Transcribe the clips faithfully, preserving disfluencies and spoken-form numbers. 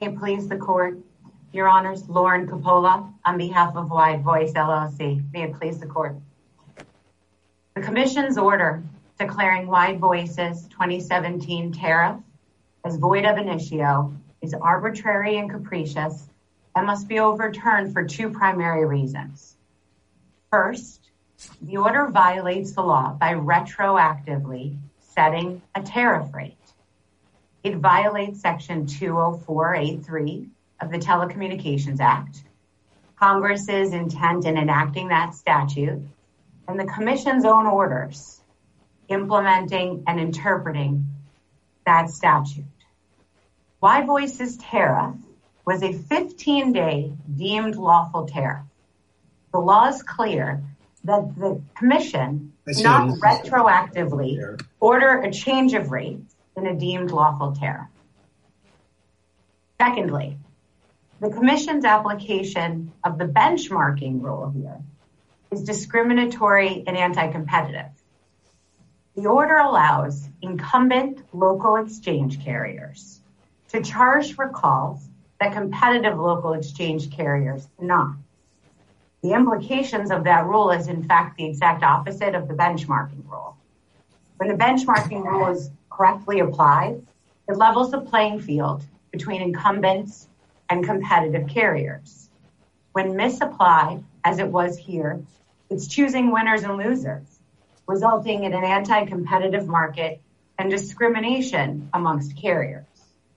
May it please the court, Your Honors, Lauren Coppola on behalf of Wide Voice L L C. May it please the court. The Commission's order declaring Wide Voice's twenty seventeen tariff as void ab initio is arbitrary and capricious and must be overturned for two primary reasons. First, the order violates the law by retroactively setting a tariff rate. It violates Section two oh four A three of the Telecommunications Act, Congress's intent in enacting that statute, and the Commission's own orders implementing and interpreting that statute. Wide Voice's tariff was a fifteen-day deemed lawful tariff. The law is clear that the Commission not retroactively order a change of rates in a deemed lawful tariff. Secondly, the Commission's application of the benchmarking rule here is discriminatory and anti-competitive. The order allows incumbent local exchange carriers to charge for calls that competitive local exchange carriers cannot. The implications of that rule is in fact the exact opposite of the benchmarking rule. When the benchmarking rule is correctly applied, it levels the playing field between incumbents and competitive carriers. When misapplied, as it was here, it's choosing winners and losers, resulting in an anti-competitive market and discrimination amongst carriers.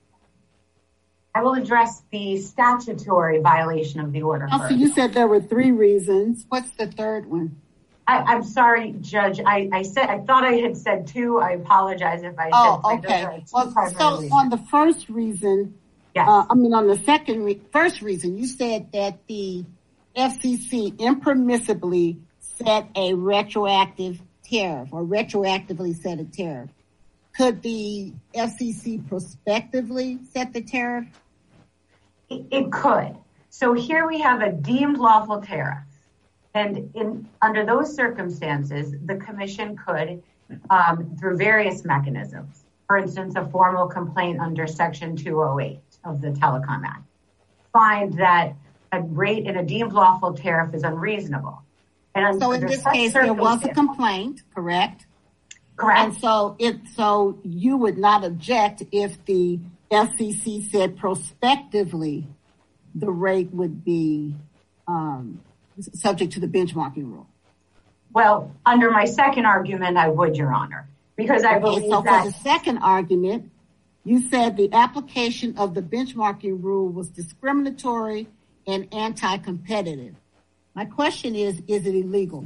I will address the statutory violation of the order. Also, you said there were three reasons. What's the third one? I, I'm sorry, Judge. I, I said I thought I had said two. I apologize if I oh, said okay. Well, so reasons. On the first reason, yes. uh, I mean on the second, re- first reason, you said that the F C C impermissibly set a retroactive tariff or retroactively set a tariff. Could the F C C prospectively set the tariff? It, it could. So here we have a deemed lawful tariff. And in under those circumstances, the Commission could, um, through various mechanisms, for instance, a formal complaint under Section two oh eight of the Telecom Act, find that a rate in a deemed lawful tariff is unreasonable. And so in this case, there was a complaint, correct? Correct. And so it so you would not object if the F C C said prospectively the rate would be um, subject to the benchmarking rule. Well, under my second argument, I would, Your Honor, because I okay, believe so that... for the second argument, you said the application of the benchmarking rule was discriminatory and anti-competitive. My question is, is it illegal?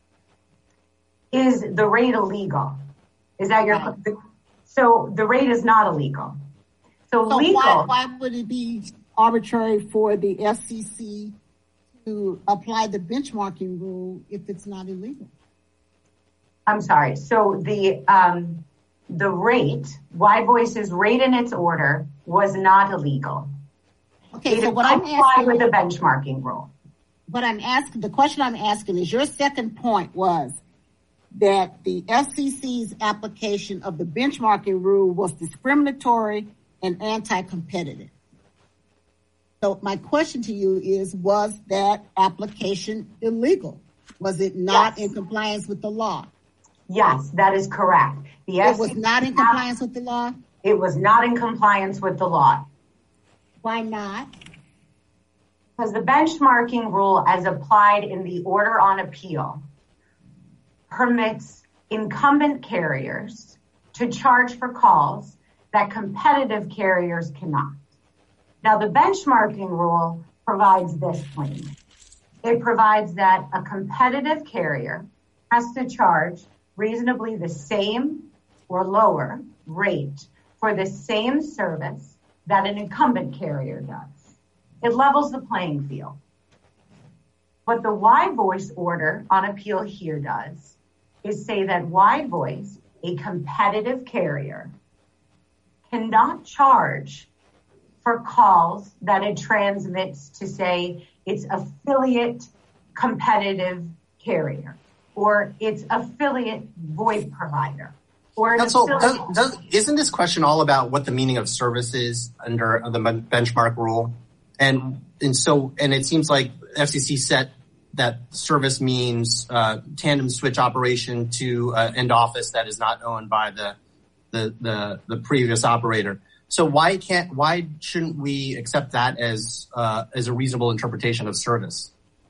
Is the rate illegal? Is that your... Right. So the rate is not illegal. So, so legal... why, why would it be arbitrary for the F C C to apply the benchmarking rule if it's not illegal? I'm sorry. So the um, the rate, Wide Voice's rate in its order was not illegal. Okay, it so what I'm asking with the benchmarking rule. What I'm asking, the question I'm asking is, your second point was that the F C C's application of the benchmarking rule was discriminatory and anti-competitive. So my question to you is, was that application illegal? Was it not yes. in compliance with the law? Yes, that is correct. The it was not in compliance with the law? It was not in compliance with the law. Why not? Because the benchmarking rule, as applied in the order on appeal, permits incumbent carriers to charge for calls that competitive carriers cannot. Now, the benchmarking rule provides this claim. It provides that a competitive carrier has to charge reasonably the same or lower rate for the same service that an incumbent carrier does. It levels the playing field. What the Wide Voice order on appeal here does is say that Wide Voice, a competitive carrier, cannot charge for calls that it transmits to, say, its affiliate competitive carrier or its affiliate VoIP provider. Or Counsel, does, does, isn't this question all about what the meaning of service is under the benchmark rule? And and so and it seems like F C C set that service means uh, tandem switch operation to uh, end office that is not owned by the, the the the previous operator. So why can't why shouldn't we accept that as uh, as a reasonable interpretation of service?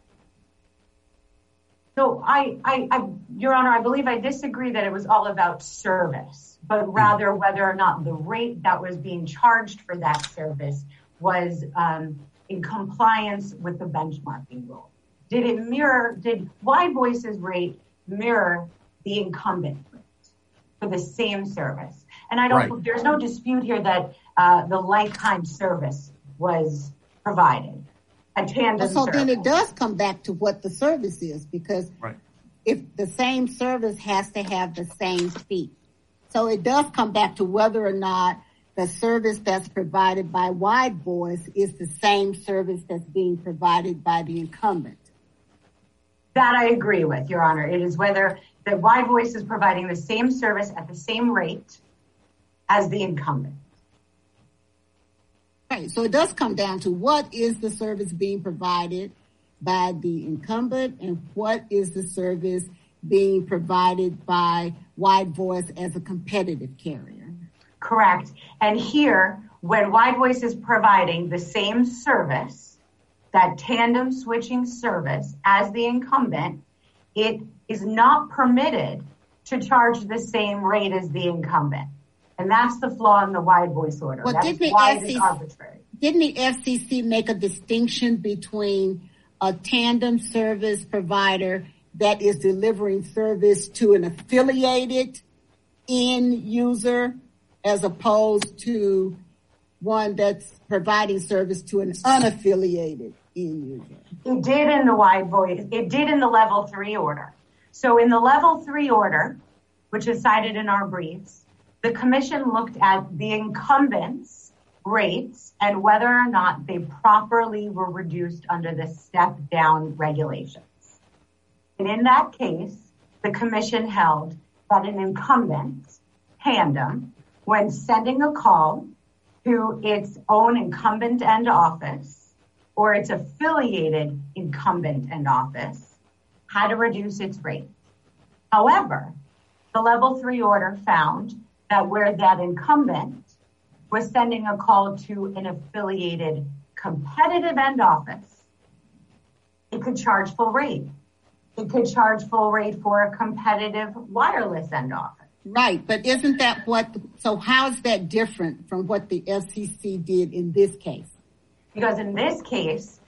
So I, I, I, Your Honor, I believe I disagree that it was all about service, but rather whether or not the rate that was being charged for that service was um, in compliance with the benchmarking rule. Did it mirror, did Wide Voice's rate mirror the incumbent rate for the same service? And I don't, right. There's no dispute here that uh, the like-kind service was provided. A tandem so service. Then it does come back to what the service is, because right. if the same service has to have the same fee. So it does come back to whether or not the service that's provided by Wide Voice is the same service that's being provided by the incumbent. That I agree with, Your Honor. It is whether the Wide Voice is providing the same service at the same rate as the incumbent. Right. So it does come down to what is the service being provided by the incumbent and what is the service being provided by Wide Voice as a competitive carrier. Correct. And here, when Wide Voice is providing the same service, that tandem switching service as the incumbent, it is not permitted to charge the same rate as the incumbent. And that's the flaw in the Wide Voice order. Well, that is why it is arbitrary. Didn't the F C C make a distinction between a tandem service provider that is delivering service to an affiliated end user as opposed to one that's providing service to an unaffiliated end user? It did in the Wide Voice. It did in the level three order. So in the level three order, which is cited in our briefs, the commission looked at the incumbents' rates and whether or not they properly were reduced under the step-down regulations. And in that case, the commission held that an incumbent, Tandem, when sending a call to its own incumbent end office or its affiliated incumbent end office, had to reduce its rate. However, the level three order found that where that incumbent was sending a call to an affiliated competitive end office, it could charge full rate. It could charge full rate for a competitive wireless end office. Right, but isn't that what, so how is that different from what the F C C did in this case? Because in this case,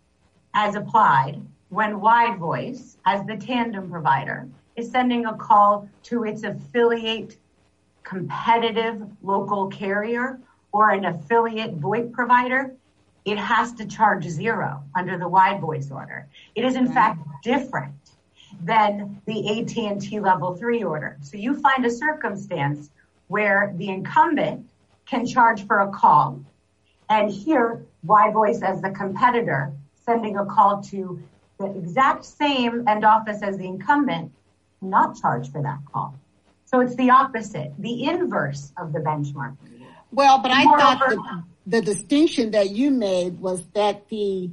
as applied, when Wide Voice, as the tandem provider, is sending a call to its affiliate competitive local carrier or an affiliate VoIP provider, it has to charge zero under the Wide Voice order. It is in right. fact different than the A T and T level three order. So you find a circumstance where the incumbent can charge for a call, and here Wide Voice as the competitor sending a call to the exact same end office as the incumbent, not charge for that call. So it's the opposite, the inverse of the benchmark. Well, but I Moreover, thought the, the distinction that you made was that the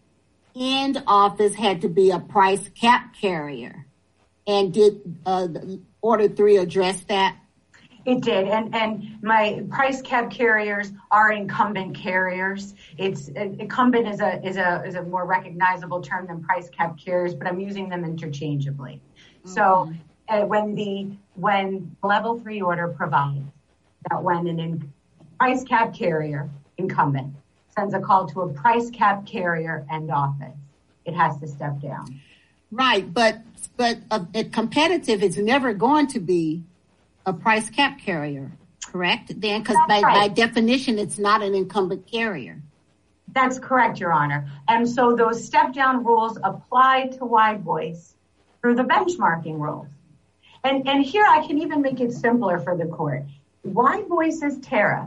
end office had to be a price cap carrier. And did uh, Order three address that? It did. And, and my price cap carriers are incumbent carriers. It's incumbent is a, is a, is a more recognizable term than price cap carriers, but I'm using them interchangeably. Mm-hmm. So uh, when the, when level three order provides that when an in, price cap carrier incumbent sends a call to a price cap carrier end office, it has to step down. Right. But, but a, a competitive is never going to be a price cap carrier, correct? Then, because by, right. by definition, it's not an incumbent carrier. That's correct, Your Honor. And so those step down rules apply to Wide Voice through the benchmarking rules. And, and here I can even make it simpler for the court. Wide Voice's tariff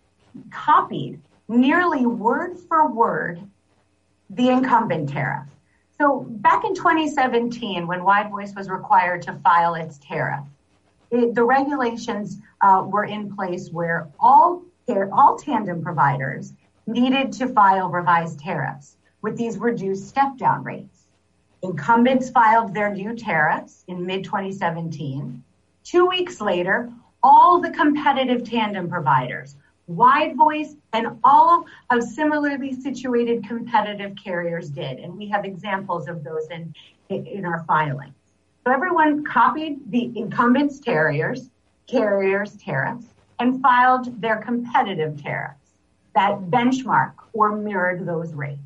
copied nearly word for word the incumbent tariff. So back in twenty seventeen, when Wide Voice was required to file its tariff, it, the regulations uh, were in place where all all tandem providers needed to file revised tariffs with these reduced step-down rates. Incumbents filed their new tariffs in mid twenty seventeen. Two weeks later, all the competitive tandem providers, Wide Voice, and all of similarly situated competitive carriers did. And we have examples of those in, in our filing. So everyone copied the incumbents' carriers, carriers' tariffs, and filed their competitive tariffs that benchmark or mirrored those rates.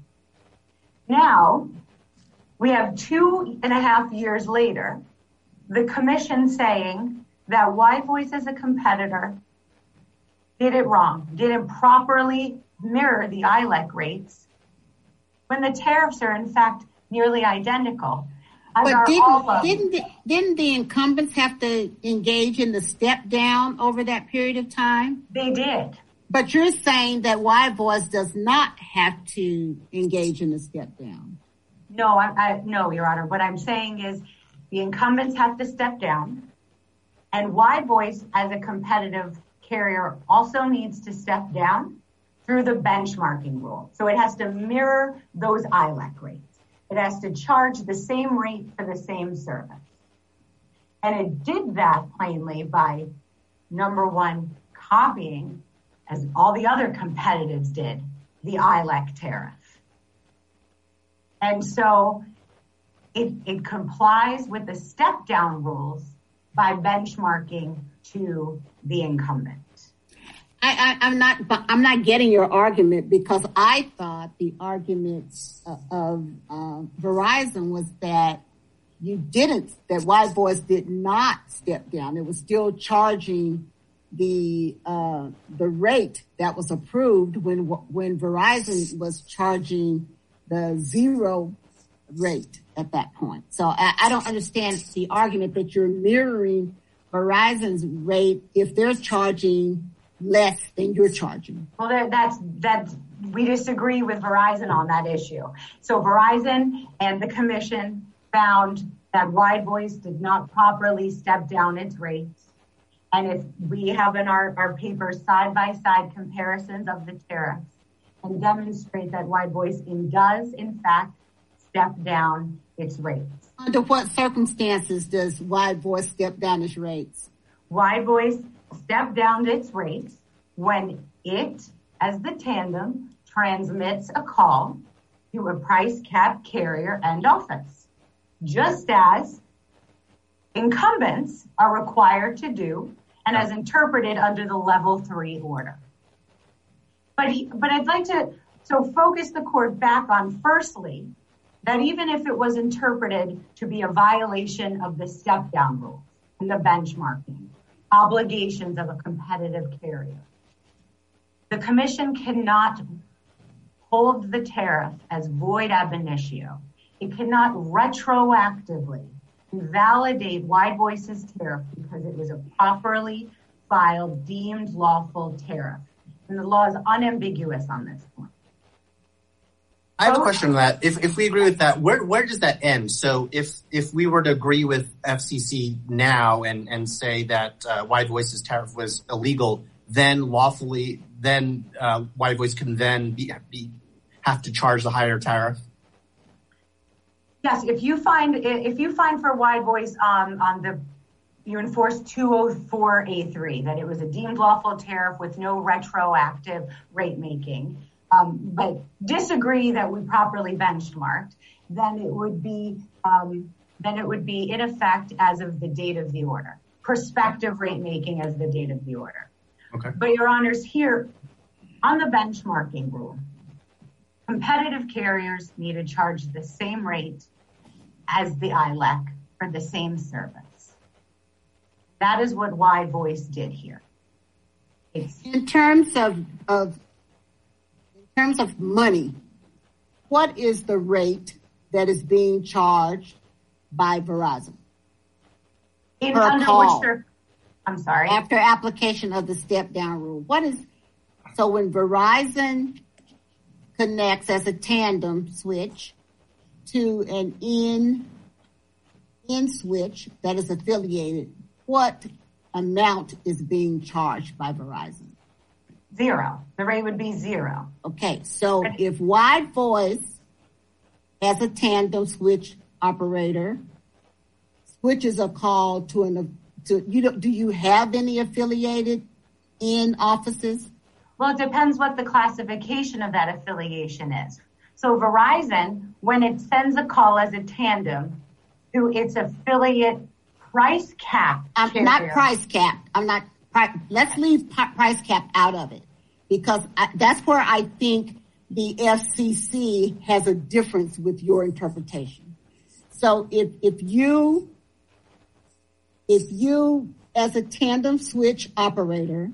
Now, we have two and a half years later, the commission saying that Wide Voice as a competitor did it wrong, didn't properly mirror the I L E C rates when the tariffs are in fact nearly identical. But didn't, didn't, the, didn't the incumbents have to engage in the step down over that period of time? They did. But you're saying that Wide Voice does not have to engage in the step down. No, I, I, no, Your Honor. What I'm saying is the incumbents have to step down, and Wide Voice as a competitive carrier also needs to step down through the benchmarking rule. So it has to mirror those I L E C rates. It has to charge the same rate for the same service. And it did that plainly by, number one, copying, as all the other competitives did, the I L E C tariff. And so it, it complies with the step-down rules by benchmarking to the incumbent. I, I, I'm not. I'm not getting your argument, because I thought the argument uh, of uh, Verizon was that you didn't. That Wide Voice did not step down. It was still charging the uh, the rate that was approved when when Verizon was charging the zero rate at that point. So I, I don't understand the argument that you're mirroring Verizon's rate if they're charging less than you're charging. Well, that's that's we disagree with Verizon on that issue. So Verizon and the commission found that Wide Voice did not properly step down its rates. And if we have in our, our papers side-by-side comparisons of the tariffs and demonstrate that Wide Voice in does, in fact, step down its rates. Under what circumstances does Wide Voice step down its rates? Wide Voice step down its rates when it, as the tandem, transmits a call to a price cap carrier and office, just as incumbents are required to do and as interpreted under the level three order. But, he, but I'd like to so focus the court back on, firstly, that even if it was interpreted to be a violation of the step down rules and the benchmarking obligations of a competitive carrier, the commission cannot hold the tariff as void ab initio. It cannot retroactively invalidate Wide Voice's tariff because it was a properly filed, deemed lawful tariff. And the law is unambiguous on this point. I have a question on that. If if we agree with that, where where does that end? So if if we were to agree with F C C now and, and say that uh, Wide Voice's tariff was illegal, then lawfully, then uh, Wide Voice can then be, be have to charge the higher tariff? Yes, if you find if you find for Wide Voice um, on the you enforce two oh four A three that it was a deemed lawful tariff with no retroactive rate making. Um, but disagree that we properly benchmarked, then it would be um, then it would be in effect as of the date of the order. Prospective rate making as the date of the order. Okay. But Your Honors, here on the benchmarking rule, competitive carriers need to charge the same rate as the I L E C for the same service. That is what Wide Voice did here. It's in terms of of In terms of money, what is the rate that is being charged by Verizon? In per under call, which I'm sorry. After application of the step down rule. What is so when Verizon connects as a tandem switch to an in in switch that is affiliated, what amount is being charged by Verizon? Zero. The rate would be zero. Okay, so if Wide Voice, as a tandem switch operator, switches a call to an, to you, do you have any affiliated in offices? Well, it depends what the classification of that affiliation is. So Verizon, when it sends a call as a tandem to its affiliate price cap. I'm carrier, not price cap. I'm not. Let's leave price cap out of it, because I, that's where I think the F C C has a difference with your interpretation. So if if you if you as a tandem switch operator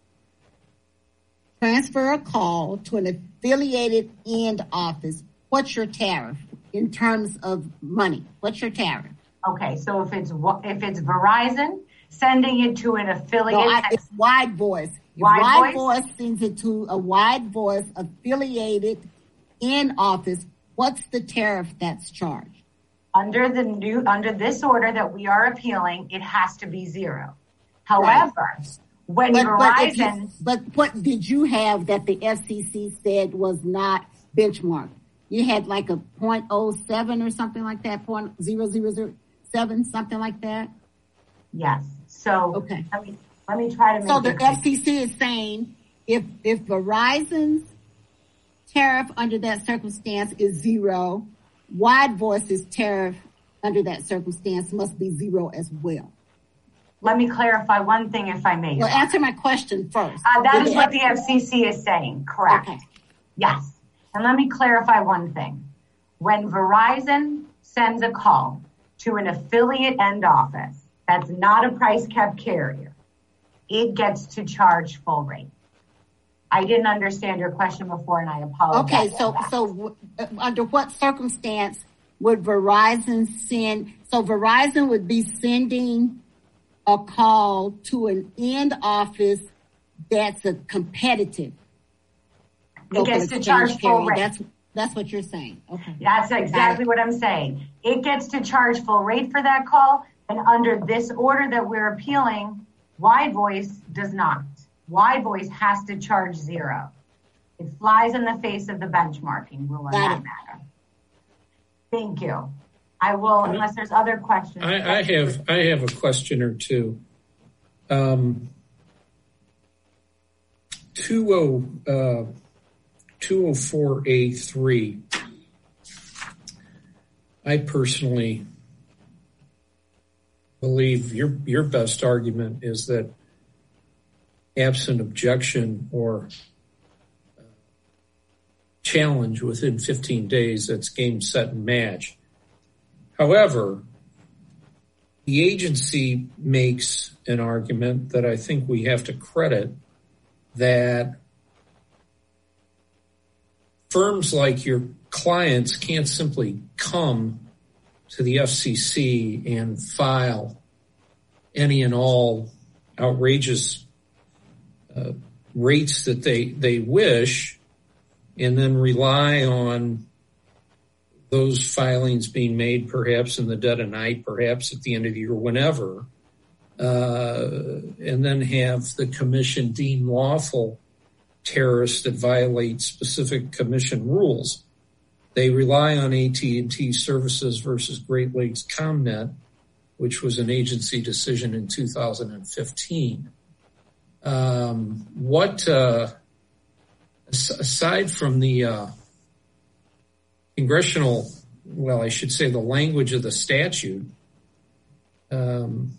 transfer a call to an affiliated end office, what's your tariff in terms of money? What's your tariff? Okay, so if it's if it's Verizon sending it to an affiliate, no, I, it's Wide Voice. Wide, Wide voice? Voice sends it to a Wide Voice affiliated in office. What's the tariff that's charged? Under the new under this order that we are appealing, it has to be zero. However, right. when but, Verizon, but, you, but what did you have that the F C C said was not benchmarked? You had like a point oh seven or something like that, point zero zero zero seven, something like that. Yes. So okay. Let me let me try to make. So the it F C C is saying if if Verizon's tariff under that circumstance is zero, Wide Voice's tariff under that circumstance must be zero as well. Let me clarify one thing, if I may. Well, answer my question first. Uh, that is what the F C C is saying. Correct. Okay. Yes. And let me clarify one thing. When Verizon sends a call to an affiliate end office that's not a price cap carrier, it gets to charge full rate. I didn't understand your question before, and I apologize. Okay, so so w- under what circumstance would Verizon send? So Verizon would be sending a call to an end office that's a competitive. It gets to charge full rate. That's that's what you're saying. Okay. That's exactly what I'm saying. It gets to charge full rate for that call, and under this order that we're appealing, Wide Voice does not. Wide Voice has to charge zero. It flies in the face of the benchmarking rule in that matter. Thank you. I will, unless there's other questions. I, I have I have a question or two. Um, two oh four A three. I personally believe your your best argument is that absent objection or challenge within fifteen days, that's game, set, and match. However, the agency makes an argument that I think we have to credit, that firms like your clients can't simply come to the F C C and file any and all outrageous uh, rates that they, they wish, and then rely on those filings being made perhaps in the dead of night, perhaps at the end of the year, whenever, uh, and then have the commission deem lawful tariffs that violate specific commission rules. They rely on A T and T Services versus Great Lakes ComNet, which was an agency decision in two thousand fifteen. Um, what, uh, aside from the uh, congressional, well, I should say the language of the statute, um,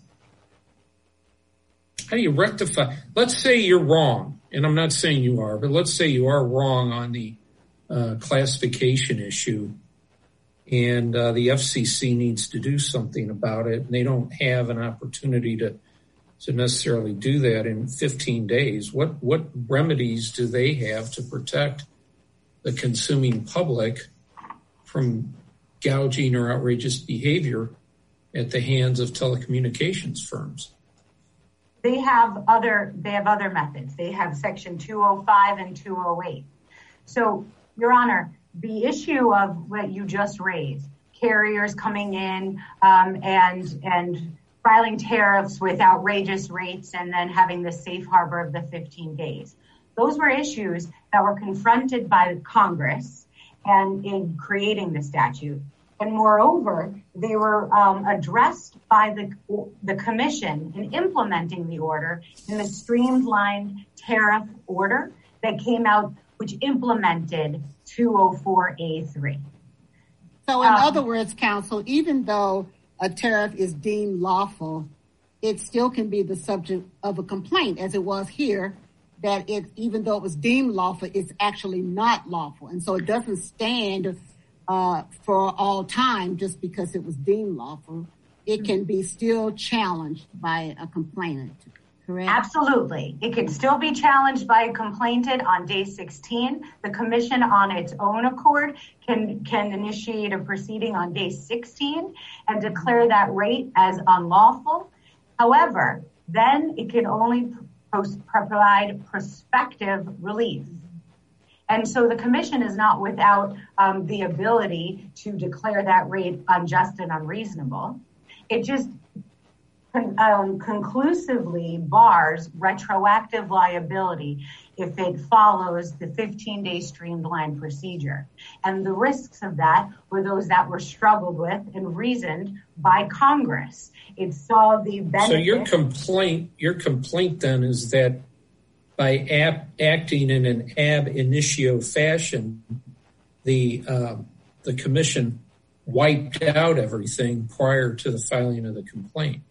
how do you rectify? Let's say you're wrong, and I'm not saying you are, but let's say you are wrong on the uh, classification issue, and uh, the F C C needs to do something about it, and they don't have an opportunity to to necessarily do that in fifteen days. What what remedies do they have to protect the consuming public from gouging or outrageous behavior at the hands of telecommunications firms? They have other they have other methods. They have Section two oh five and two oh eight. So, Your Honor, the issue of what you just raised, carriers coming in um, and and filing tariffs with outrageous rates and then having the safe harbor of the fifteen days. Those were issues that were confronted by Congress and in creating the statute. And moreover, they were um, addressed by the, the commission in implementing the order in the streamlined tariff order that came out, which implemented two oh four A three. So in um, other words, counsel, even though a tariff is deemed lawful, it still can be the subject of a complaint, as it was here, that it, even though it was deemed lawful, it's actually not lawful. And so it doesn't stand uh, for all time just because it was deemed lawful. It can be still challenged by a complainant, correct? Absolutely. It can still be challenged by a complainant on day sixteen. The commission on its own accord can, can initiate a proceeding on day sixteen and declare that rate as unlawful. However, then it can only provide prospective relief. And so the commission is not without um, the ability to declare that rate unjust and unreasonable. It just con- um, conclusively bars retroactive liability if it follows the fifteen-day streamlined procedure. And the risks of that were those that were struggled with and reasoned by Congress. It saw the benefit. So your complaint, your complaint then is that by ap- acting in an ab initio fashion, the uh, the commission wiped out everything prior to the filing of the complaint.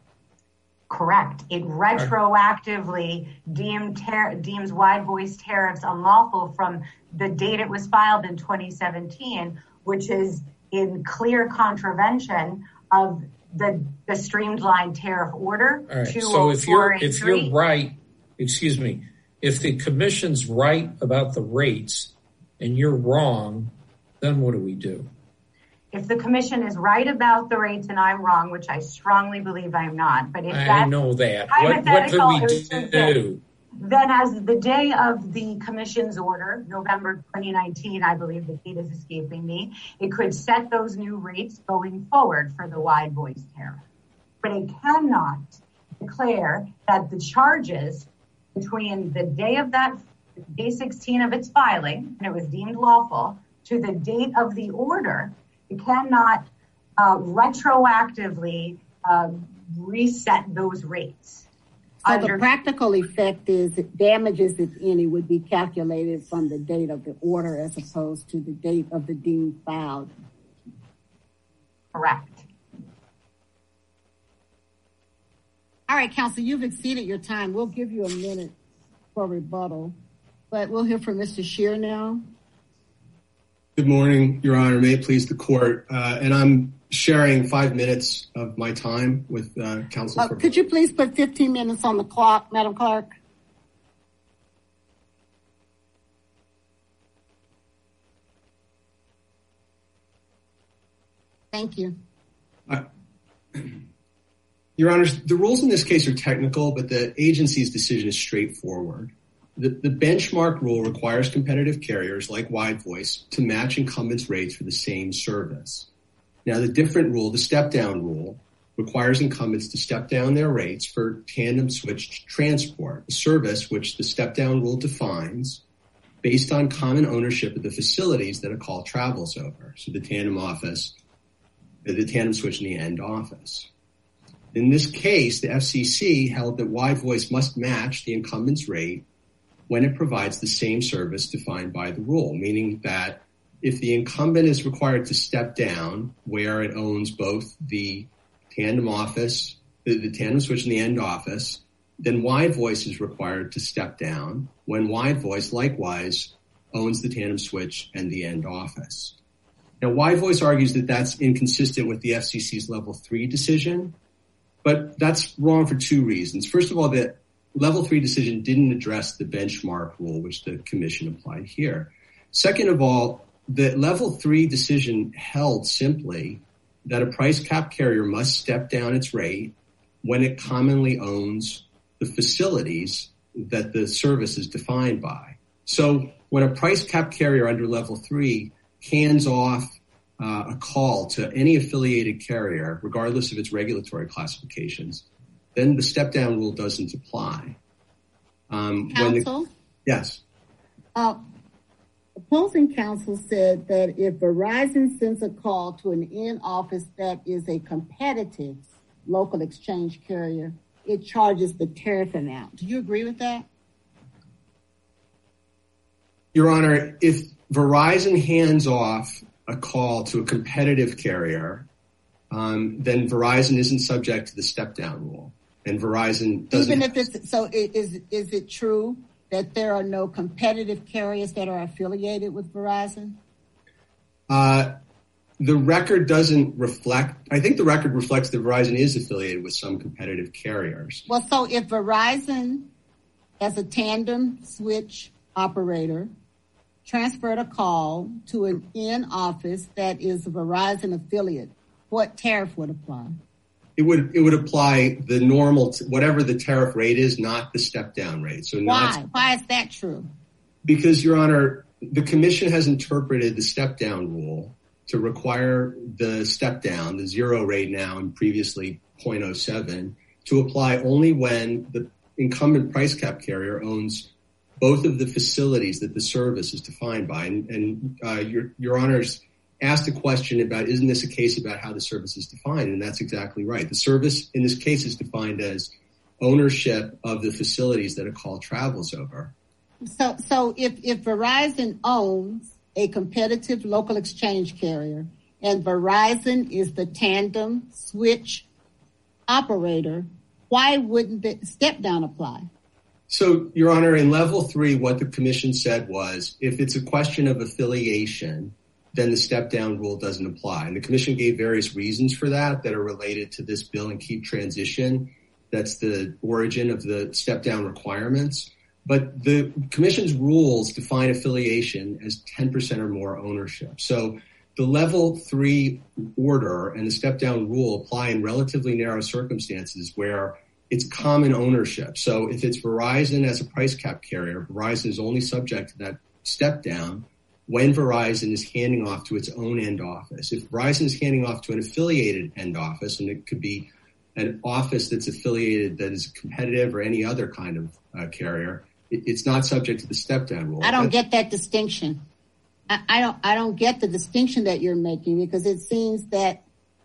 Correct. It retroactively deemed tar- deems wide voice tariffs unlawful from the date it was filed in twenty seventeen, which is in clear contravention of the, the streamlined tariff order. All right. So if you're if you're right, excuse me, if the commission's right about the rates and you're wrong, then what do we do? If the commission is right about the rates and I'm wrong, which I strongly believe I'm not, but if I that's know that. What, what do we do? Then as the day of the commission's order, November twenty nineteen, I believe the date is escaping me, it could set those new rates going forward for the wide voice tariff. But it cannot declare that the charges between the day of that, day sixteen of its filing, and it was deemed lawful, to the date of the order, it cannot uh, retroactively uh, reset those rates. So Under- the practical effect is that damages, if any, would be calculated from the date of the order as opposed to the date of the deemed filed. Correct. All right, counsel, you've exceeded your time. We'll give you a minute for rebuttal, but we'll hear from Mister Scheer now. Good morning, Your Honor. May it please the court. Uh, and I'm sharing five minutes of my time with uh, counsel. Uh, for- could you please put fifteen minutes on the clock, Madam Clerk? Thank you. Uh, Your Honors, the rules in this case are technical, but the agency's decision is straightforward. The, the benchmark rule requires competitive carriers like Wide Voice to match incumbents' rates for the same service. Now, the different rule, the step-down rule, requires incumbents to step down their rates for tandem switched transport, a service which the step-down rule defines based on common ownership of the facilities that a call travels over. So the tandem office, the tandem switch, and the end office. In this case, the F C C held that Wide Voice must match the incumbent's rate when it provides the same service defined by the rule, meaning that if the incumbent is required to step down where it owns both the tandem office, the, the tandem switch and the end office, then Wide Voice is required to step down when Wide Voice likewise owns the tandem switch and the end office. Now, Wide Voice argues that that's inconsistent with the F C C's level three decision, but that's wrong for two reasons. First of all, the level three decision didn't address the benchmark rule, which the commission applied here. Second of all, the level three decision held simply that a price cap carrier must step down its rate when it commonly owns the facilities that the service is defined by. So when a price cap carrier under level three hands off uh, a call to any affiliated carrier, regardless of its regulatory classifications, then the step-down rule doesn't apply. Um, Counsel? When the, yes. Uh, opposing counsel said that if Verizon sends a call to an in-office that is a competitive local exchange carrier, it charges the tariff amount. Do you agree with that? Your Honor, if Verizon hands off a call to a competitive carrier, um, then Verizon isn't subject to the step-down rule. And Verizon doesn't. Even if it's, so is, is it true that there are no competitive carriers that are affiliated with Verizon? Uh, the record doesn't reflect, I think the record reflects that Verizon is affiliated with some competitive carriers. Well, so if Verizon, as a tandem switch operator, transferred a call to an in-office that is a Verizon affiliate, what tariff would apply? It would it would apply the normal, whatever the tariff rate is, not the step-down rate. So why? Not, why is that true? Because, Your Honor, the Commission has interpreted the step-down rule to require the step-down, the zero rate now and previously zero point zero seven, to apply only when the incumbent price cap carrier owns both of the facilities that the service is defined by. And, and uh, Your, Your Honor's asked a question about, isn't this a case about how the service is defined? And that's exactly right. The service in this case is defined as ownership of the facilities that a call travels over. So, so if, if Verizon owns a competitive local exchange carrier and Verizon is the tandem switch operator, why wouldn't the step down apply? So, Your Honor, in level three, what the Commission said was, if it's a question of affiliation, then the step-down rule doesn't apply. And the Commission gave various reasons for that that are related to this bill and keep transition. That's the origin of the step-down requirements. But the Commission's rules define affiliation as ten percent or more ownership. So the level three order and the step-down rule apply in relatively narrow circumstances where it's common ownership. So if it's Verizon as a price cap carrier, Verizon is only subject to that step-down when Verizon is handing off to its own end office. If Verizon is handing off to an affiliated end office, and it could be an office that's affiliated that is competitive or any other kind of uh, carrier, it, it's not subject to the step-down rule. I don't that's, get that distinction. I, I don't. I don't get the distinction that you're making, because it seems that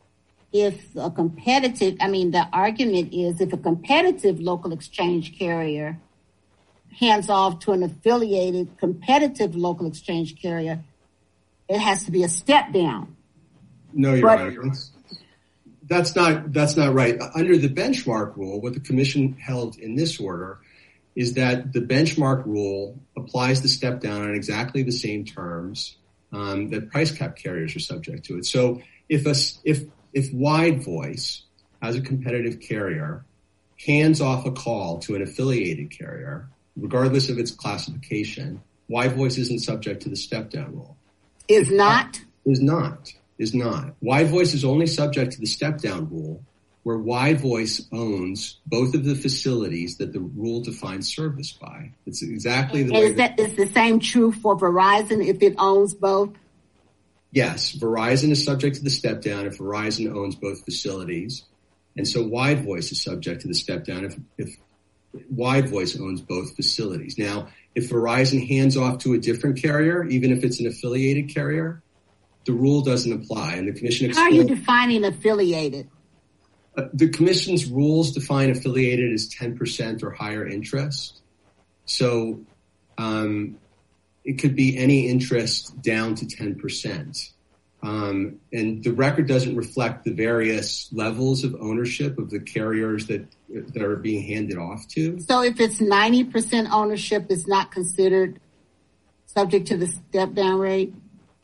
if a competitive, I mean, the argument is if a competitive local exchange carrier hands off to an affiliated competitive local exchange carrier, it has to be a step down. No, Your but, Honor. That's not, that's not right. Under the benchmark rule, what the Commission held in this order is that the benchmark rule applies the step down on exactly the same terms um, that price cap carriers are subject to it. So if a, if, if Wide Voice as a competitive carrier hands off a call to an affiliated carrier, regardless of its classification, Wide Voice isn't subject to the step-down rule. Is not? Is not. Is not. Wide Voice is only subject to the step-down rule where Wide Voice owns both of the facilities that the rule defines service by. It's exactly the and way. Is that is the same true for Verizon if it owns both? Yes. Verizon is subject to the step-down if Verizon owns both facilities. And so Wide Voice is subject to the step-down if, if Wide Voice owns both facilities. Now, if Verizon hands off to a different carrier, even if it's an affiliated carrier, the rule doesn't apply. And the Commission How are you defining affiliated? Uh, the Commission's rules define affiliated as ten percent or higher interest. So um, it could be any interest down to ten percent. Um, and the record doesn't reflect the various levels of ownership of the carriers that that are being handed off to. So if it's ninety percent ownership, it's not considered subject to the step-down rate?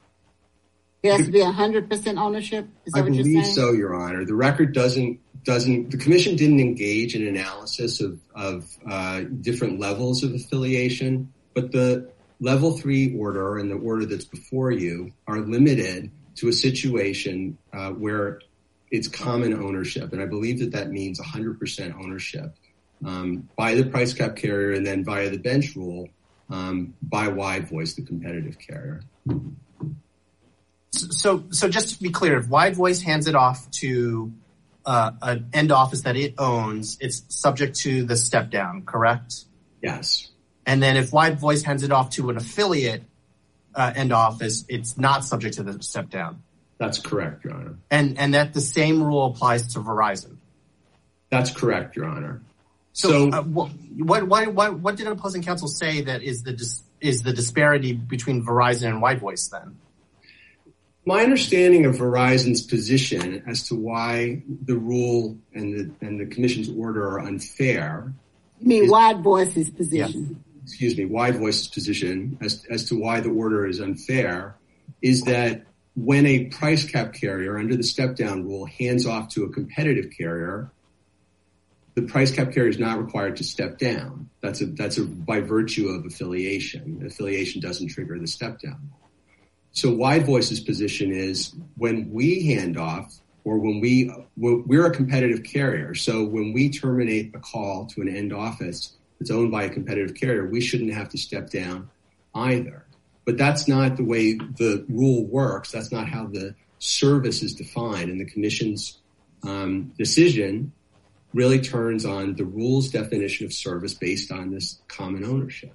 It has to be one hundred percent ownership? Is that I what you're believe saying? so, Your Honor. The record doesn't, doesn't, the Commission didn't engage in analysis of, of uh, different levels of affiliation, but the level three order and the order that's before you are limited to a situation uh, where it's common ownership. And I believe that that means one hundred percent ownership um, by the price cap carrier and then via the bench rule um, by Wide Voice, the competitive carrier. So, so, so just to be clear, if Wide Voice hands it off to uh, an end office that it owns, it's subject to the step down, correct? Yes. And then if Wide Voice hands it off to an affiliate uh, end office, it's not subject to the step down. That's correct, Your Honor. And and that the same rule applies to Verizon. That's correct, Your Honor. So, So, uh, what, what what what did opposing counsel say that is the dis, is the disparity between Verizon and Wide Voice then? my understanding of Verizon's position as to why the rule and the and the commission's order are unfair. You mean is, Wide Voice's position? Yeah, excuse me, Wide Voice's position as as to why the order is unfair is that when a price cap carrier under the step down rule hands off to a competitive carrier, the price cap carrier is not required to step down. That's a that's a by virtue of affiliation. Affiliation doesn't trigger the step down. So Wide Voice's position is when we hand off or when we, we're a competitive carrier. So when we terminate a call to an end office that's owned by a competitive carrier, we shouldn't have to step down either. But that's not the way the rule works. That's not how the service is defined. And the commission's um, decision really turns on the rule's definition of service based on this common ownership.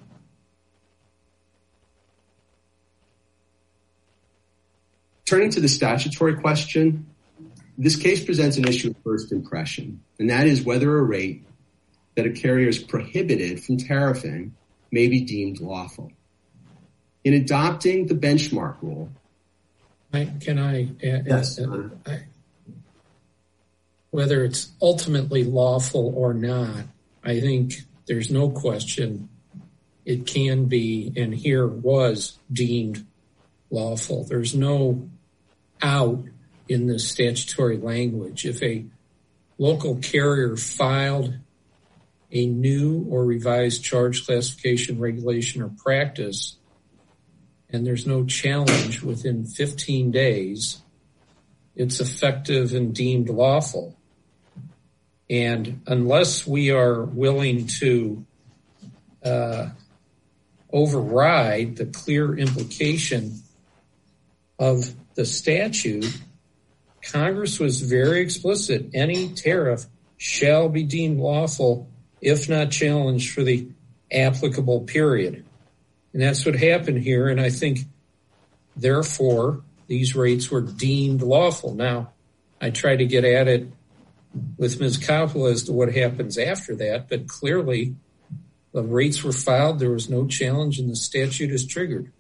Turning to the statutory question, this case presents an issue of first impression, and that is whether a rate that a carrier is prohibited from tariffing may be deemed lawful. In adopting the benchmark rule, I, can I? Uh, yes. Uh, I, whether it's ultimately lawful or not, I think there's no question it can be, and here was deemed lawful. There's no out in the statutory language. If a local carrier filed a new or revised charge classification, regulation, or practice, and there's no challenge within fifteen days, it's effective and deemed lawful. And unless we are willing to uh, override the clear implication of the statute, Congress was very explicit. Any tariff shall be deemed lawful if not challenged for the applicable period. And that's what happened here. And I think, therefore, these rates were deemed lawful. Now, I try to get at it with Miz Coppola as to what happens after that, but clearly the rates were filed. There was no challenge and the statute is triggered.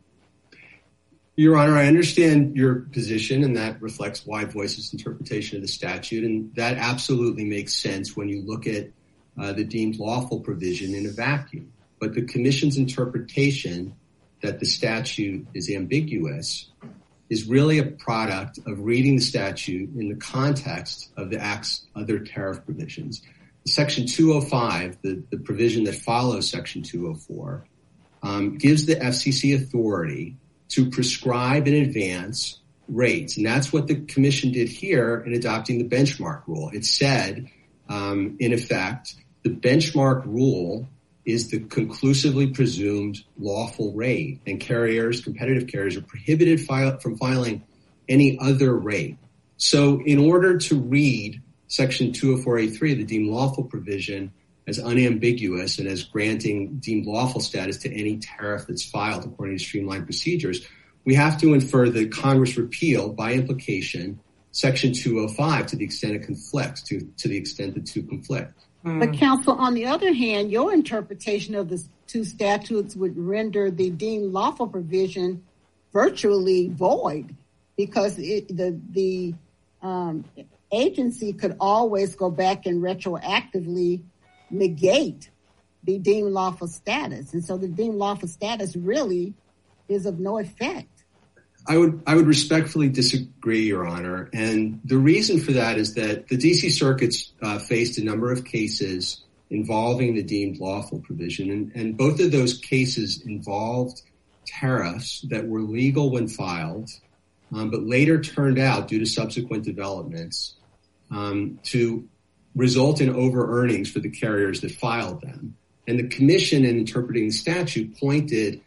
Your Honor, I understand your position, and that reflects Wide Voice's interpretation of the statute, and that absolutely makes sense when you look at uh, the deemed lawful provision in a vacuum. But the Commission's interpretation that the statute is ambiguous is really a product of reading the statute in the context of the Act's other tariff provisions. Section two oh five, the, the provision that follows Section two oh four, um, gives the F C C authority to prescribe in advance rates. And that's what the Commission did here in adopting the benchmark rule. It said, um, in effect, the benchmark rule is the conclusively presumed lawful rate, and carriers, competitive carriers, are prohibited file, from filing any other rate. So in order to read Section two oh four A three, the deemed lawful provision, as unambiguous and as granting deemed lawful status to any tariff that's filed according to streamlined procedures, we have to infer that Congress repealed, by implication, Section two oh five to the extent it conflicts, to, to the extent the two conflict. But counsel, on the other hand, your interpretation of the two statutes would render the deemed lawful provision virtually void, because it, the the um, agency could always go back and retroactively negate the deemed lawful status. And so the deemed lawful status really is of no effect. I would I would respectfully disagree, Your Honor. And the reason for that is that the D C Circuit's uh, faced a number of cases involving the deemed lawful provision. And, and both of those cases involved tariffs that were legal when filed, um, but later turned out, due to subsequent developments, um, to result in over earnings for the carriers that filed them. And the Commission, in interpreting the statute, pointed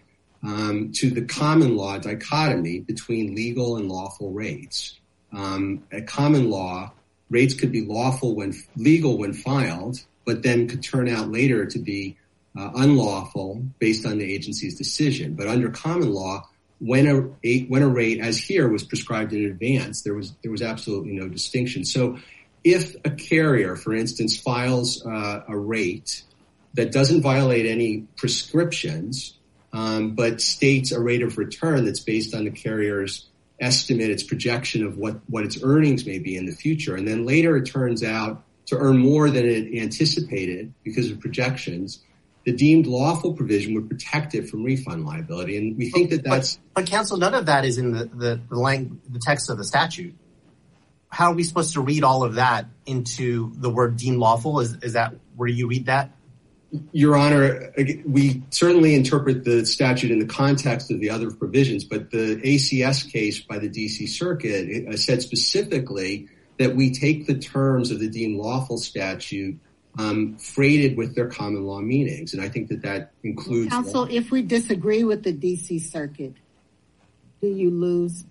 um, to the common law dichotomy between legal and lawful rates. Um, at common law, rates could be lawful when legal when filed, but then could turn out later to be uh, unlawful based on the agency's decision. But under common law, when a, a when a rate, as here, was prescribed in advance, there was there was absolutely no distinction. So if a carrier, for instance, files uh, a rate that doesn't violate any prescriptions, um, but states a rate of return that's based on the carrier's estimate, its projection of what, what its earnings may be in the future, and then later it turns out to earn more than it anticipated because of projections, the deemed lawful provision would protect it from refund liability. And we think that that's... But, but counsel, none of that is in the, the, the, lang- the text of the statute. How are we supposed to read all of that into the word deemed lawful? Is, is that where you read that? Your Honor, we certainly interpret the statute in the context of the other provisions, but the A C S case by the D C Circuit said specifically that we take the terms of the deemed lawful statute um, freighted with their common law meanings. And I think that that includes... Counsel, if we disagree with the D C Circuit, do you lose?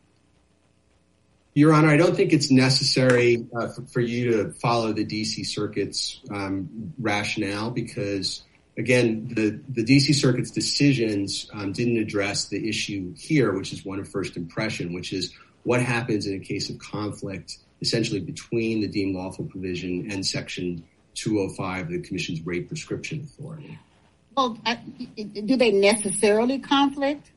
Your Honor, I don't think it's necessary uh, for, for you to follow the D C Circuit's um, rationale because, again, the, the D C Circuit's decisions um, didn't address the issue here, which is one of first impression, which is what happens in a case of conflict, essentially between the deemed lawful provision and Section two oh five of the Commission's rate prescription authority. Well, do they necessarily conflict?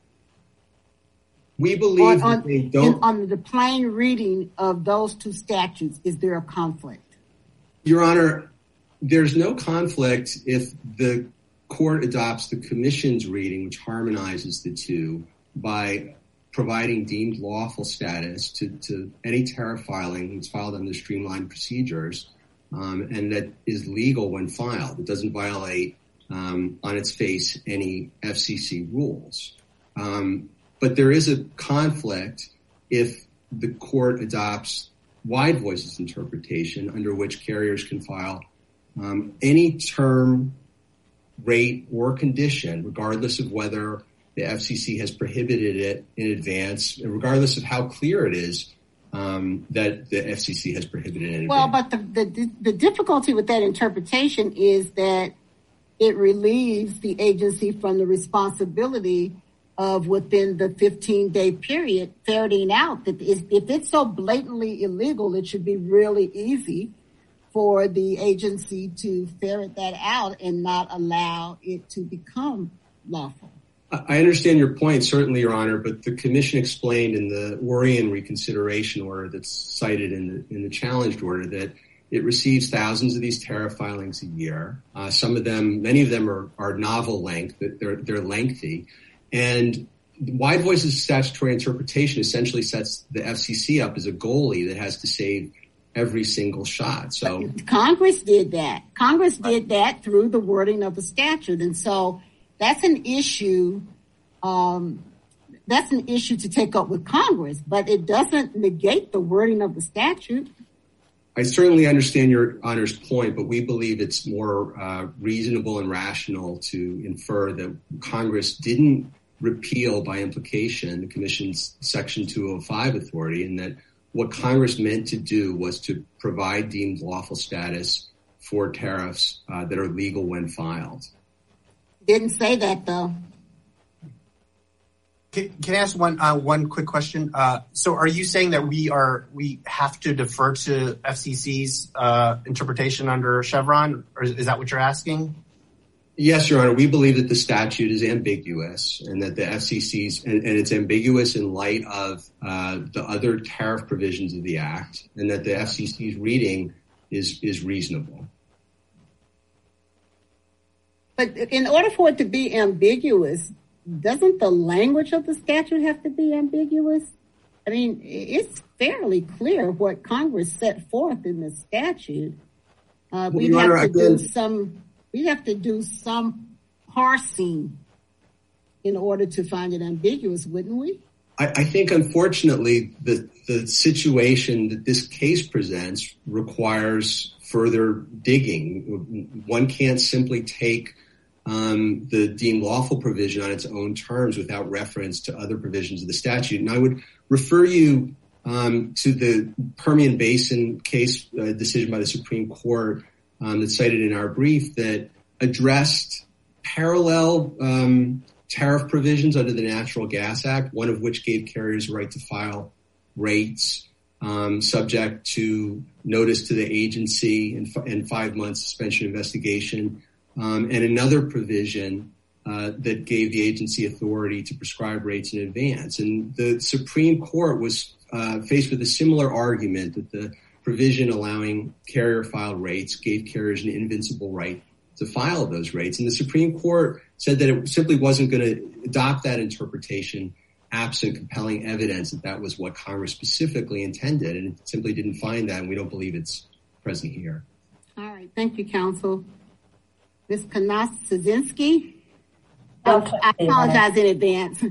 We believe on, that they don't. In, on the plain reading of those two statutes, is there a conflict? Your Honor, there's no conflict if the court adopts the Commission's reading, which harmonizes the two by providing deemed lawful status to, to any tariff filing that's filed under streamlined procedures, um, and that is legal when filed. It doesn't violate um, on its face any F C C rules. Um, But there is a conflict if the court adopts wide voices interpretation under which carriers can file um, any term, rate, or condition, regardless of whether the F C C has prohibited it in advance, and regardless of how clear it is um, that the F C C has prohibited it in well, advance. Well, but the, the, the difficulty with that interpretation is that it relieves the agency from the responsibility of within the fifteen-day period ferreting out that if it's so blatantly illegal, it should be really easy for the agency to ferret that out and not allow it to become lawful. I understand your point, certainly, Your Honor, but the Commission explained in the Orion reconsideration order that's cited in the, in the challenged order that it receives thousands of these tariff filings a year. Uh, some of them, many of them are, are novel length, they're, they're lengthy. And wide voices statutory interpretation essentially sets the F C C up as a goalie that has to save every single shot. So but Congress did that. Congress did that through the wording of the statute. And so that's an issue. Um, that's an issue to take up with Congress, but it doesn't negate the wording of the statute. I certainly understand Your Honor's point, but we believe it's more uh, reasonable and rational to infer that Congress didn't repeal by implication the Commission's Section two oh five authority, and that what Congress meant to do was to provide deemed lawful status for tariffs uh, that are legal when filed. Didn't say that, though. Can, can I ask one uh, one quick question? Uh, so, are you saying that we are we have to defer to F C C's uh, interpretation under Chevron, or is, is that what you're asking? Yes, Your Honor. We believe that the statute is ambiguous, and that the F C C's and, and it's ambiguous in light of uh, the other tariff provisions of the Act, and that the F C C's reading is is reasonable. But in order for it to be ambiguous, doesn't the language of the statute have to be ambiguous? I mean, it's fairly clear what Congress set forth in the statute. Uh, we'd well, have Honor, to again, do some. We have to do some parsing in order to find it ambiguous, wouldn't we? I, I think, unfortunately, the the situation that this case presents requires further digging. One can't simply take um, the deemed lawful provision on its own terms without reference to other provisions of the statute. And I would refer you um, to the Permian Basin case uh, decision by the Supreme Court um, that's cited in our brief that addressed parallel um, tariff provisions under the Natural Gas Act, one of which gave carriers the right to file rates um, subject to notice to the agency and, f- and five months suspension investigation, um, and another provision uh, that gave the agency authority to prescribe rates in advance. And the Supreme Court was uh, faced with a similar argument that the provision allowing carrier file rates gave carriers an invincible right to file those rates. And the Supreme Court said that it simply wasn't going to adopt that interpretation absent compelling evidence that that was what Congress specifically intended. And it simply didn't find that, and we don't believe it's present here. All right. Thank you, counsel. Miz Konosinski? No, I apologize in advance.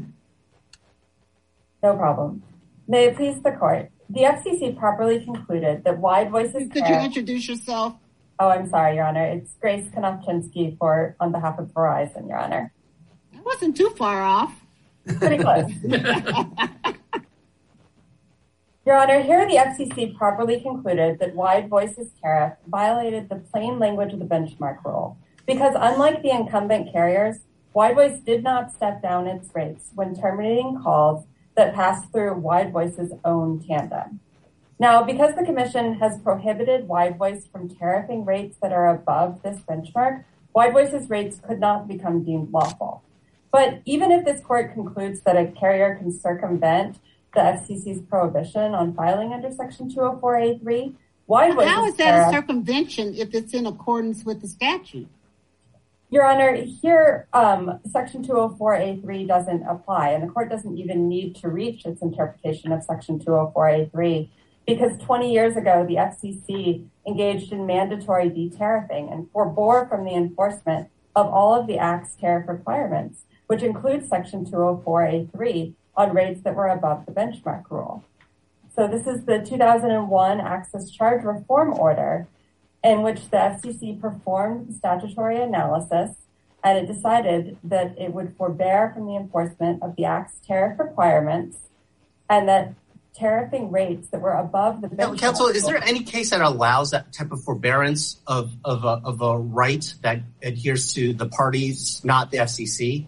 No problem. May it please the court. The F C C properly concluded that wide voices. Could care- you introduce yourself? Oh, I'm sorry, Your Honor. It's Grace Konopchinsky for on behalf of Verizon, Your Honor. I wasn't too far off. Pretty close. Your Honor, here the F C C properly concluded that wide voices tariff violated the plain language of the benchmark rule because unlike the incumbent carriers, Wide Voice did not step down its rates when terminating calls that passed through Wide Voice's own tandem. Now, because the Commission has prohibited Wide Voice from tariffing rates that are above this benchmark, Wide Voice's rates could not become deemed lawful. But even if this court concludes that a carrier can circumvent the F C C's prohibition on filing under Section two oh four A three, Wide Voice's How is that tariff, a circumvention if it's in accordance with the statute? Your Honor, here um, Section two oh four A three doesn't apply, and the court doesn't even need to reach its interpretation of Section two oh four A three because twenty years ago, the F C C engaged in mandatory de-tariffing and forbore from the enforcement of all of the Act's tariff requirements, which includes Section two oh four A three on rates that were above the benchmark rule. So this is the two thousand one Access Charge Reform Order in which the F C C performed statutory analysis and it decided that it would forbear from the enforcement of the Act's tariff requirements and that tariffing rates that were above the benchmark. Now, counsel, is there any case that allows that type of forbearance of, of, a, of a right that adheres to the parties, not the F C C?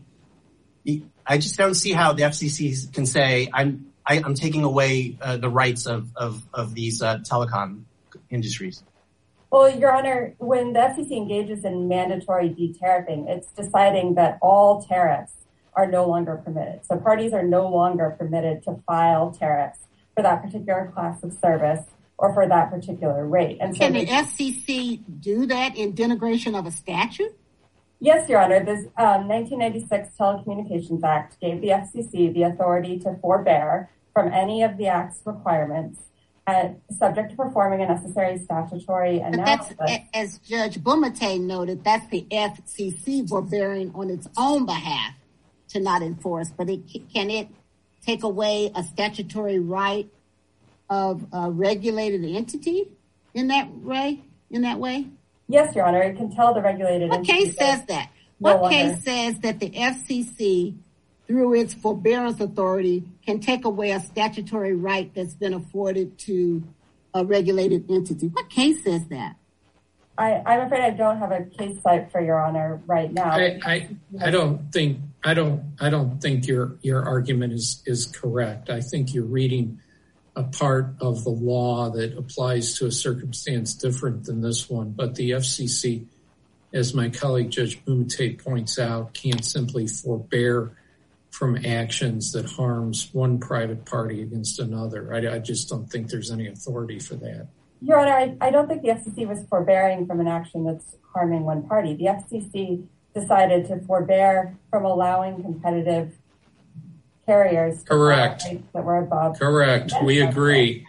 I just don't see how the F C C can say, I'm I, I'm taking away uh, the rights of, of, of these uh, telecom industries. Well, Your Honor, when the F C C engages in mandatory de-tariffing, it's deciding that all tariffs are no longer permitted. So parties are no longer permitted to file tariffs for that particular class of service or for that particular rate. And so Can the F C C do that in denigration of a statute? Yes, Your Honor. The um, nineteen ninety-six Telecommunications Act gave the F C C the authority to forbear from any of the Act's requirements, uh, subject to performing a necessary statutory analysis. But that's, as Judge Bumate noted, that's the F C C forbearing on its own behalf to not enforce. But it, can it take away a statutory right of a regulated entity in that way? In that way? Yes, Your Honor. It can tell the regulated What entity case says that? No What longer. case says that the F C C, through its forbearance authority, can take away a statutory right that's been afforded to a regulated entity? What case says that? I, I'm afraid I don't have a case site for Your Honor right now. I, I, I don't think I don't I don't think your your argument is is correct. I think you're reading a part of the law that applies to a circumstance different than this one. But the F C C, as my colleague Judge Bumate points out, can't simply forbear from actions that harms one private party against another. I, I just don't think there's any authority for that. Your Honor, I, I don't think the F C C was forbearing from an action that's harming one party. The F C C decided to forbear from allowing competitive carriers Correct. that were above. Correct. We agree.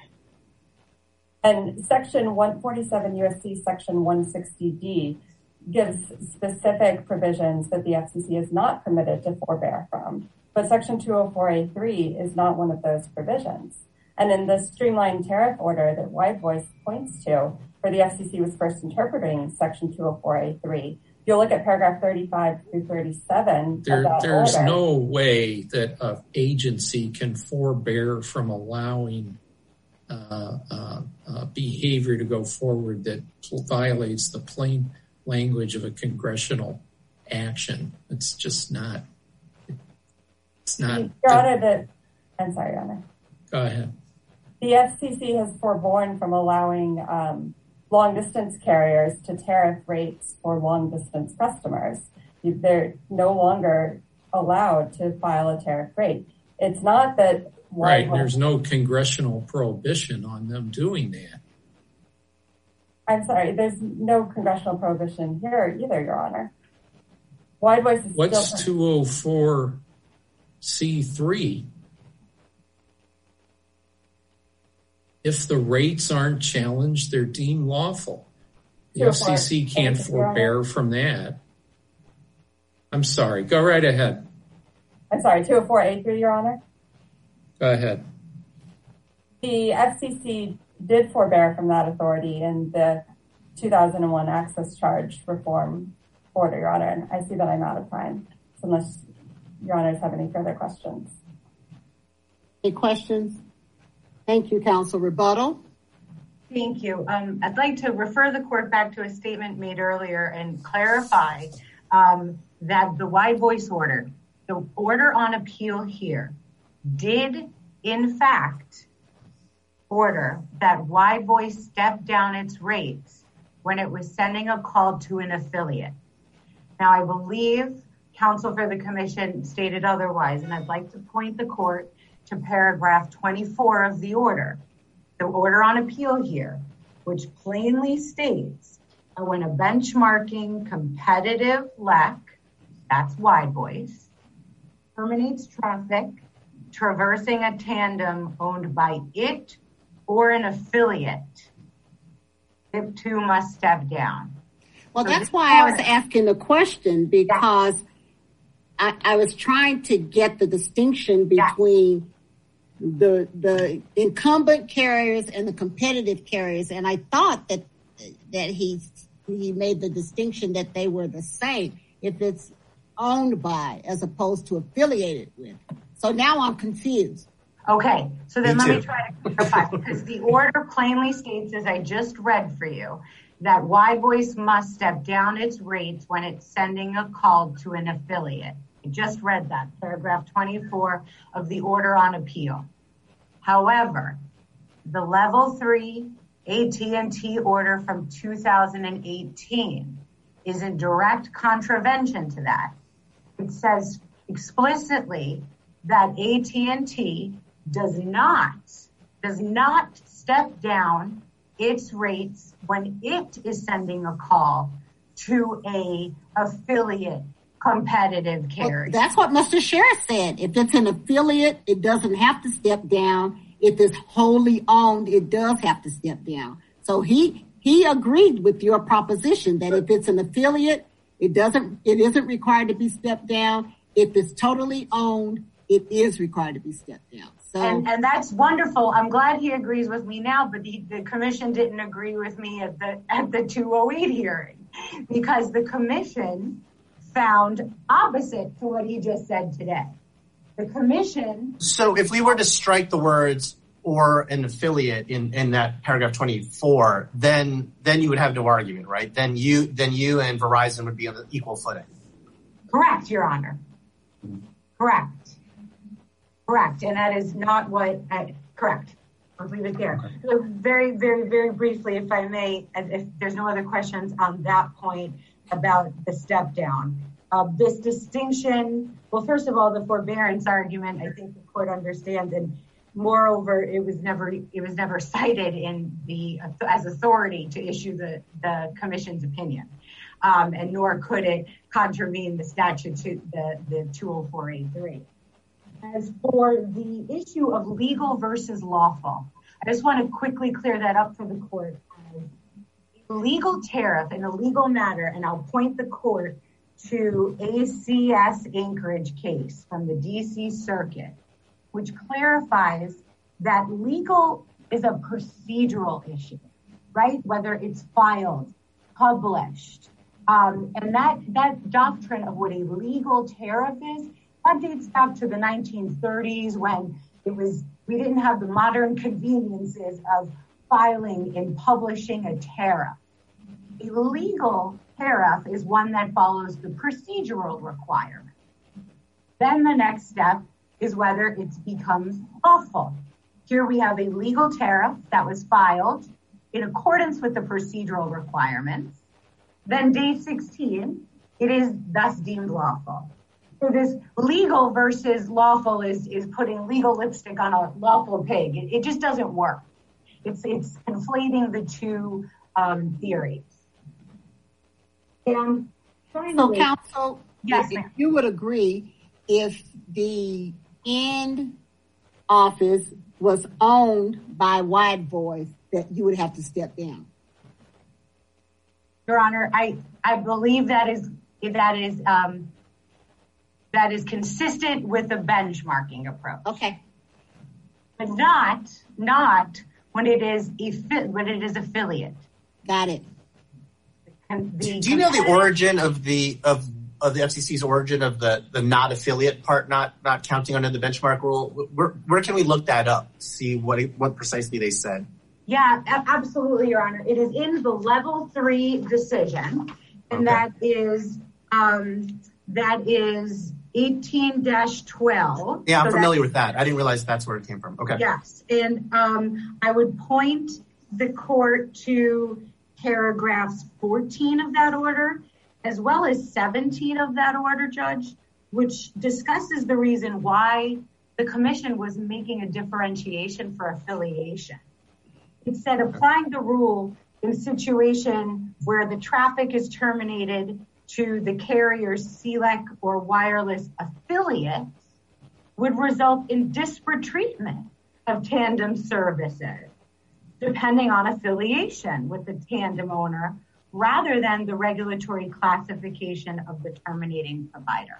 And Section one forty-seven U S C Section one sixty D gives specific provisions that the F C C is not permitted to forbear from. But Section two oh four A three is not one of those provisions. And in the streamlined tariff order that Wide Voice points to, where the F C C was first interpreting Section two oh four A three, you'll look at paragraph thirty-five through thirty-seven. There, of there's order. no way that an agency can forbear from allowing uh, uh, uh, behavior to go forward that violates the plain language of a congressional action. It's just not. It's not. Your Honor, the, I'm sorry, Your Honor. Go ahead. The F C C has forborne from allowing um, long-distance carriers to tariff rates for long-distance customers. They're no longer allowed to file a tariff rate. It's not that... Right, there's no congressional prohibition on them doing that. I'm sorry, there's no congressional prohibition here either, Your Honor. Wide Voice is What's still... two oh four C three? If the rates aren't challenged, they're deemed lawful. The F C C can't forbear from that. I'm sorry. Go right ahead. I'm sorry, two oh four A three, Your Honor. Go ahead. The F C C did forbear from that authority in the two thousand one access charge reform order, Your Honor. And I see that I'm out of time, so unless Your Honors have any further questions. Any questions? Thank you, Counsel. Rebuttal. Thank you. Um, I'd like to refer the court back to a statement made earlier and clarify um, that the Wide Voice order, the order on appeal here, did in fact order that Wide Voice step down its rates when it was sending a call to an affiliate. Now, I believe counsel for the commission stated otherwise, and I'd like to point the court to paragraph twenty-four of the order, the order on appeal here, which plainly states that when a benchmarking competitive L E C, that's Wide Voice, terminates traffic traversing a tandem owned by it or an affiliate, it too must step down. Well, So that's the why I court- was asking the question, because I, I was trying to get the distinction between the the incumbent carriers and the competitive carriers, and I thought that that he he made the distinction that they were the same if it's owned by as opposed to affiliated with. So now I'm confused. Okay, so then Me let too. me try to clarify, because the order plainly states, as I just read for you, that Wide Voice must step down its rates when it's sending a call to an affiliate. I just read that, paragraph twenty-four of the order on appeal. However, the level three A T and T order from two thousand eighteen is in direct contravention to that. It says explicitly that A T and T does not, does not step down its rates when it is sending a call to a affiliate competitive carrier. Well, that's what Mister Sheriff said. If it's an affiliate, it doesn't have to step down. If it's wholly owned, it does have to step down. So he he agreed with your proposition that if it's an affiliate, it doesn't, it isn't required to be stepped down. If it's totally owned, it is required to be stepped down. So, And, and that's wonderful. I'm glad he agrees with me now, but the, the commission didn't agree with me at the at the two oh eight hearing, because the commission found opposite to what he just said today. The commission. So if we were to strike the words or an affiliate in, in that paragraph twenty-four, then then you would have no argument, right? Then you then you and Verizon would be on equal footing. Correct, Your Honor. Correct. Correct. And that is not what, uh, correct. I'll leave it there. Okay. So very, very, very briefly, if I may, if there's no other questions on that point about the step down. Uh, this distinction, well, first of all, the forbearance argument, I think the court understands, and moreover, it was never it was never cited in the as authority to issue the, the commission's opinion. Um, and nor could it contravene the statute, to the, the two oh four A three. As for the issue of legal versus lawful, I just want to quickly clear that up for the court. A legal tariff in a legal matter, and I'll point the court to A C S Anchorage case from the D C Circuit, which clarifies that legal is a procedural issue, right? Whether it's filed, published, Um, and that, that doctrine of what a legal tariff is, that dates back to the nineteen thirties when it was, we didn't have the modern conveniences of filing and publishing a tariff. A legal tariff is one that follows the procedural requirement. Then the next step is whether it becomes lawful. Here we have a legal tariff that was filed in accordance with the procedural requirements. Then day sixteen, it is thus deemed lawful. So this legal versus lawful is, is putting legal lipstick on a lawful pig. It, it just doesn't work. It's, it's conflating the two um, theories. And finally, so counsel, yes, if you would agree, if the end office was owned by Wide Voice, that you would have to step down. Your Honor, I, I believe that is that is um, that is consistent with the benchmarking approach. Okay, but not not when it is when it is affiliate. Got it. And the Do you know the origin of the of of the F C C's origin of the the not affiliate part, not not counting under the benchmark rule? Where where can we look that up? See what what precisely they said. Yeah, absolutely, Your Honor. It is in the level three decision, and Okay. that is um, that is eighteen dash twelve. Yeah, I'm So familiar that- with that. I didn't realize that's where it came from. Okay. Yes, and um, I would point the court to paragraphs fourteen of that order, as well as seventeen of that order, Judge, which discusses the reason why the commission was making a differentiation for affiliation. It said applying the rule in situation where the traffic is terminated to the carrier's C L E C or wireless affiliates would result in disparate treatment of tandem services, depending on affiliation with the tandem owner, rather than the regulatory classification of the terminating provider.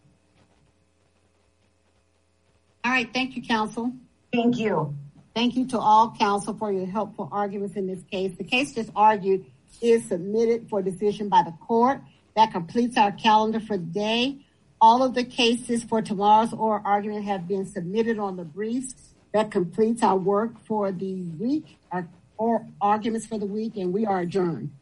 All right. Thank you, counsel. Thank you. Thank you to all counsel for your helpful arguments in this case. The case just argued is submitted for decision by the court. That completes our calendar for the day. All of the cases for tomorrow's oral argument have been submitted on the briefs. That completes our work for the week, our oral arguments for the week, and we are adjourned.